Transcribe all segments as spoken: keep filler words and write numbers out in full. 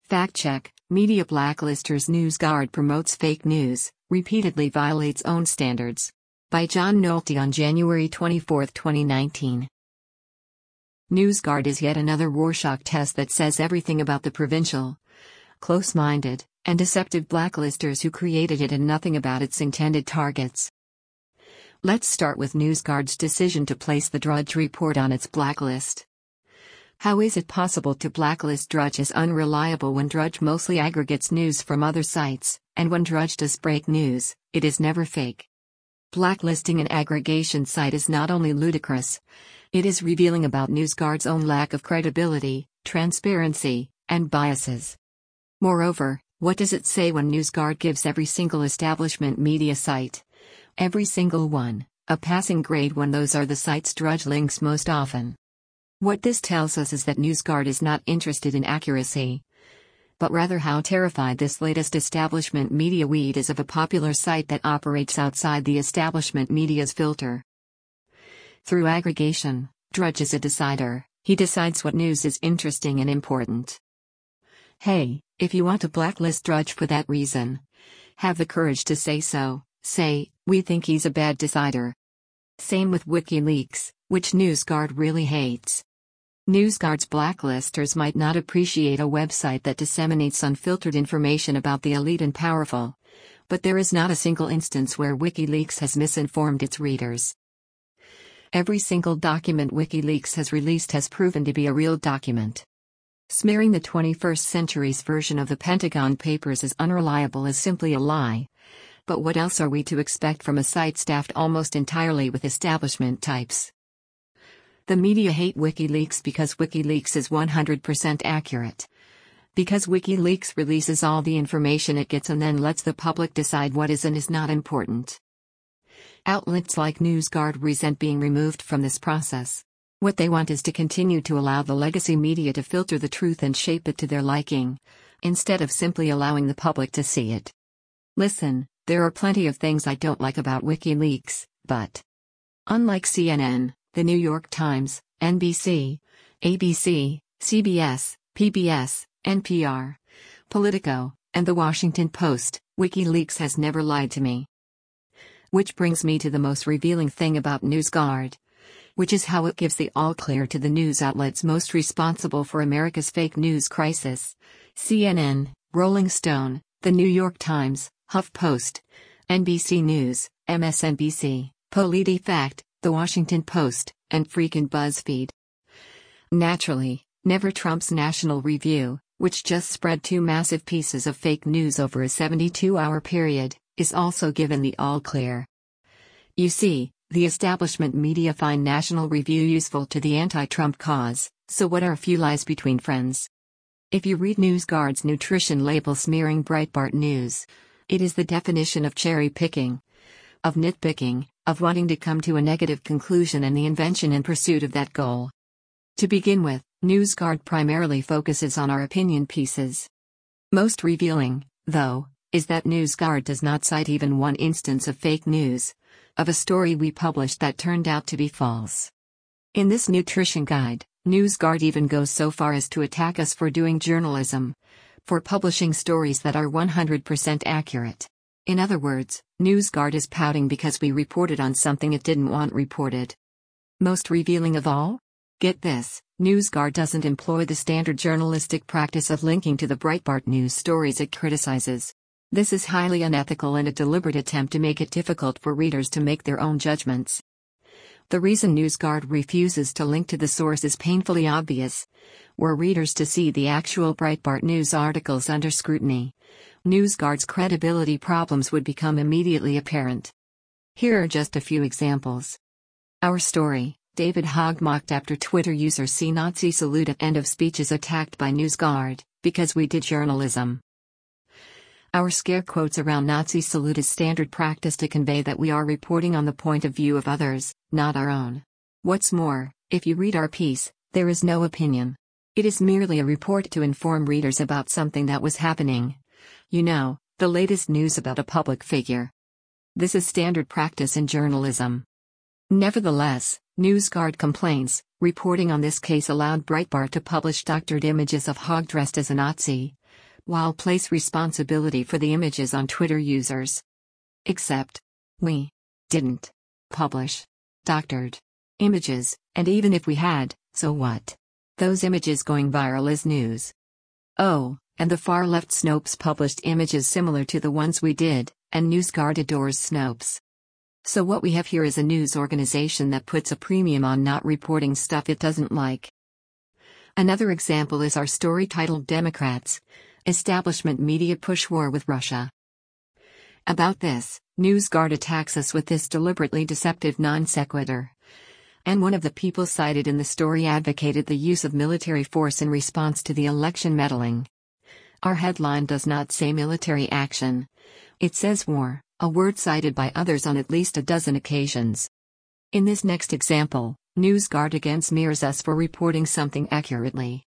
Fact check: Media blacklisters. NewsGuard promotes fake news, repeatedly violates own standards. By John Nolte on January twenty-fourth, twenty nineteen. NewsGuard is yet another Rorschach test that says everything about the provincial, close-minded, and deceptive blacklisters who created it and nothing about its intended targets. Let's start with NewsGuard's decision to place the Drudge Report on its blacklist. How is it possible to blacklist Drudge as unreliable when Drudge mostly aggregates news from other sites, and when Drudge does break news, it is never fake? Blacklisting an aggregation site is not only ludicrous, it is revealing about NewsGuard's own lack of credibility, transparency, and biases. Moreover, what does it say when NewsGuard gives every single establishment media site, every single one, a passing grade when those are the sites Drudge links most often? What this tells us is that NewsGuard is not interested in accuracy, but rather how terrified this latest establishment media weed is of a popular site that operates outside the establishment media's filter. Through aggregation, Drudge is a decider. He decides what news is interesting and important. Hey, if you want to blacklist Drudge for that reason, have the courage to say so. Say, we think he's a bad decider. Same with WikiLeaks, which NewsGuard really hates. NewsGuard's blacklisters might not appreciate a website that disseminates unfiltered information about the elite and powerful, but there is not a single instance where WikiLeaks has misinformed its readers. Every single document WikiLeaks has released has proven to be a real document. Smearing the twenty-first century's version of the Pentagon Papers as unreliable is simply a lie. But what else are we to expect from a site staffed almost entirely with establishment types? The media hate WikiLeaks because WikiLeaks is one hundred percent accurate. Because WikiLeaks releases all the information it gets and then lets the public decide what is and is not important. Outlets like NewsGuard resent being removed from this process. What they want is to continue to allow the legacy media to filter the truth and shape it to their liking, instead of simply allowing the public to see it. Listen, there are plenty of things I don't like about WikiLeaks, but unlike C N N, The New York Times, N B C, A B C, C B S, P B S, N P R, Politico, and The Washington Post, WikiLeaks has never lied to me. Which brings me to the most revealing thing about NewsGuard, which is how it gives the all-clear to the news outlets most responsible for America's fake news crisis: C N N, Rolling Stone, The New York Times, HuffPost, N B C News, M S N B C, PolitiFact, The Washington Post, and freaking BuzzFeed. Naturally, never trumps National Review, which just spread two massive pieces of fake news over a seventy-two hour period, is also given the all-clear. You see, the establishment media find National Review useful to the anti-Trump cause, so what are a few lies between friends? If you read NewsGuard's nutrition label smearing Breitbart News, it is the definition of cherry-picking, of nitpicking, of wanting to come to a negative conclusion and the invention and pursuit of that goal. To begin with, NewsGuard primarily focuses on our opinion pieces. Most revealing, though, is that NewsGuard does not cite even one instance of fake news, of a story we published that turned out to be false. In this nutrition guide, NewsGuard even goes so far as to attack us for doing journalism, for publishing stories that are one hundred percent accurate. In other words, NewsGuard is pouting because we reported on something it didn't want reported. Most revealing of all? Get this, NewsGuard doesn't employ the standard journalistic practice of linking to the Breitbart News stories it criticizes. This is highly unethical and a deliberate attempt to make it difficult for readers to make their own judgments. The reason NewsGuard refuses to link to the source is painfully obvious. Were readers to see the actual Breitbart News articles under scrutiny, NewsGuard's credibility problems would become immediately apparent. Here are just a few examples. Our story: David Hogg mocked after Twitter user see Nazi salute at end of speech is attacked by NewsGuard, because we did journalism. Our scare quotes around Nazi salute is standard practice to convey that we are reporting on the point of view of others, not our own. What's more, if you read our piece, there is no opinion. It is merely a report to inform readers about something that was happening. You know, the latest news about a public figure. This is standard practice in journalism. Nevertheless, NewsGuard complains, reporting on this case allowed Breitbart to publish doctored images of Hogg dressed as a Nazi, while place responsibility for the images on Twitter users. Except, we didn't publish doctored images, and even if we had, so what? Those images going viral is news. Oh, and the far-left Snopes published images similar to the ones we did, and NewsGuard adores Snopes. So what we have here is a news organization that puts a premium on not reporting stuff it doesn't like. Another example is our story titled Democrats: Establishment Media Push War with Russia. About this, NewsGuard attacks us with this deliberately deceptive non sequitur. And one of the people cited in the story advocated the use of military force in response to the election meddling. Our headline does not say military action. It says war, a word cited by others on at least a dozen occasions. In this next example, NewsGuard again smears us for reporting something accurately.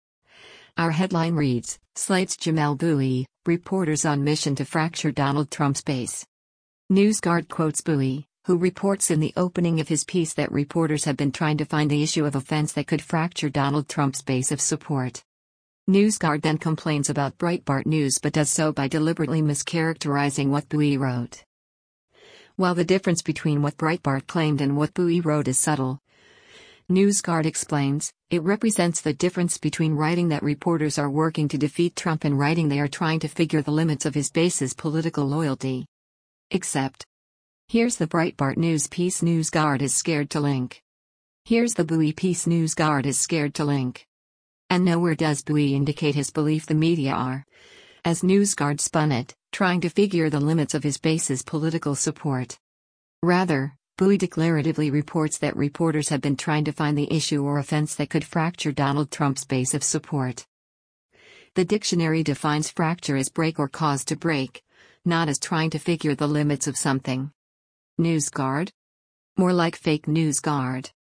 Our headline reads, Slate's Jamelle Bouie, reporters on mission to fracture Donald Trump's base. NewsGuard quotes Bouie, who reports in the opening of his piece that reporters have been trying to find the issue of offense that could fracture Donald Trump's base of support. NewsGuard then complains about Breitbart News but does so by deliberately mischaracterizing what Bouie wrote. While the difference between what Breitbart claimed and what Bouie wrote is subtle, NewsGuard explains, it represents the difference between writing that reporters are working to defeat Trump and writing they are trying to figure the limits of his base's political loyalty. Except, here's the Breitbart News piece NewsGuard is scared to link. Here's the Bouie piece NewsGuard is scared to link. And nowhere does Bouie indicate his belief the media are, as NewsGuard spun it, trying to figure the limits of his base's political support. Rather, Bouie declaratively reports that reporters have been trying to find the issue or offense that could fracture Donald Trump's base of support. The dictionary defines fracture as break or cause to break, not as trying to figure the limits of something. NewsGuard? More like fake NewsGuard.